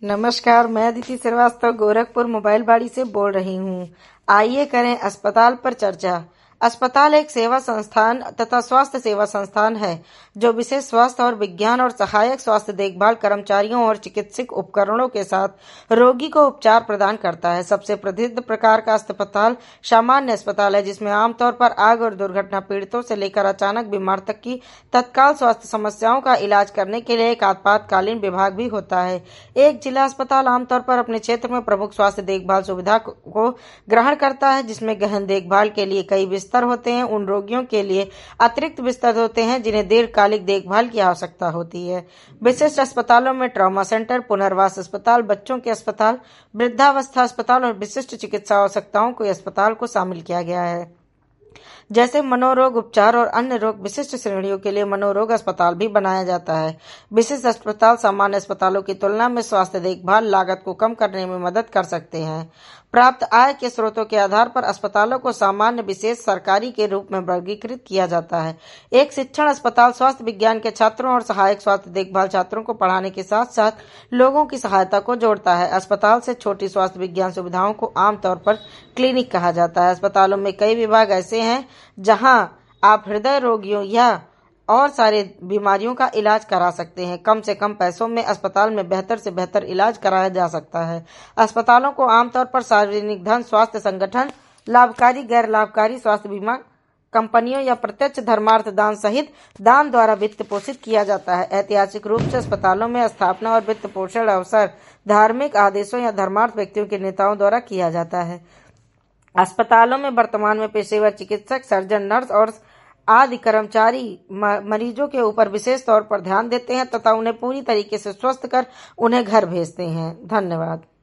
नमस्कार, मैं अदिति श्रीवास्तव गोरखपुर मोबाइल बाड़ी से बोल रही हूँ। आइए करें अस्पताल पर चर्चा। अस्पताल एक सेवा संस्थान तथा स्वास्थ्य सेवा संस्थान है जो विशेष स्वास्थ्य और विज्ञान और सहायक स्वास्थ्य देखभाल कर्मचारियों और चिकित्सक उपकरणों के साथ रोगी को उपचार प्रदान करता है। सबसे प्रसिद्ध प्रकार का अस्पताल सामान्य अस्पताल है, जिसमें आमतौर पर आग और दुर्घटना पीड़ितों से लेकर अचानक बीमार तक की तत्काल स्वास्थ्य समस्याओं का इलाज करने के लिए एक आपातकालीन विभाग भी होता है। एक जिला अस्पताल आमतौर पर अपने क्षेत्र में प्रमुख स्वास्थ्य देखभाल सुविधा को ग्रहण करता है, जिसमें गहन देखभाल के लिए कई बिस्तर होते हैं। उन रोगियों के लिए अतिरिक्त बिस्तर होते हैं जिन्हें दीर्घकालिक देखभाल की आवश्यकता होती है। विशिष्ट अस्पतालों में ट्रॉमा सेंटर, पुनर्वास अस्पताल, बच्चों के अस्पताल, वृद्धावस्था अस्पताल और विशिष्ट चिकित्सा आवश्यकताओं को अस्पताल को शामिल किया गया है, जैसे मनोरोग उपचार और अन्य रोग विशिष्ट श्रेणियों के लिए मनोरोग अस्पताल भी बनाया जाता है। विशिष्ट अस्पताल सामान्य अस्पतालों की तुलना में स्वास्थ्य देखभाल लागत को कम करने में मदद कर सकते हैं। प्राप्त आय के स्रोतों के आधार पर अस्पतालों को सामान्य, विशेष, सरकारी के रूप में वर्गीकृत किया जाता है। एक शिक्षण अस्पताल स्वास्थ्य विज्ञान के छात्रों और सहायक स्वास्थ्य देखभाल छात्रों को पढ़ाने के साथ साथ लोगों की सहायता को जोड़ता है। अस्पताल से छोटी स्वास्थ्य विज्ञान सुविधाओं को आमतौर पर क्लिनिक कहा जाता है। अस्पतालों में कई विभाग ऐसे हैं जहां आप हृदय रोगियों या और सारे बीमारियों का इलाज करा सकते हैं। कम से कम पैसों में अस्पताल में बेहतर से बेहतर इलाज कराया जा सकता है। अस्पतालों को आमतौर पर सार्वजनिक धन, स्वास्थ्य संगठन, लाभकारी, गैर लाभकारी स्वास्थ्य बीमा कंपनियों या प्रत्यक्ष धर्मार्थ दान सहित दान द्वारा वित्त पोषित किया जाता है। ऐतिहासिक रूप से अस्पतालों में स्थापना और वित्त पोषण अवसर धार्मिक आदेशों या धर्मार्थ व्यक्तियों के नेताओं द्वारा किया जाता है। अस्पतालों में वर्तमान में पेशेवर चिकित्सक, सर्जन, नर्स और आदि कर्मचारी मरीजों के ऊपर विशेष तौर पर ध्यान देते हैं तथा उन्हें पूरी तरीके से स्वस्थ कर उन्हें घर भेजते हैं। धन्यवाद।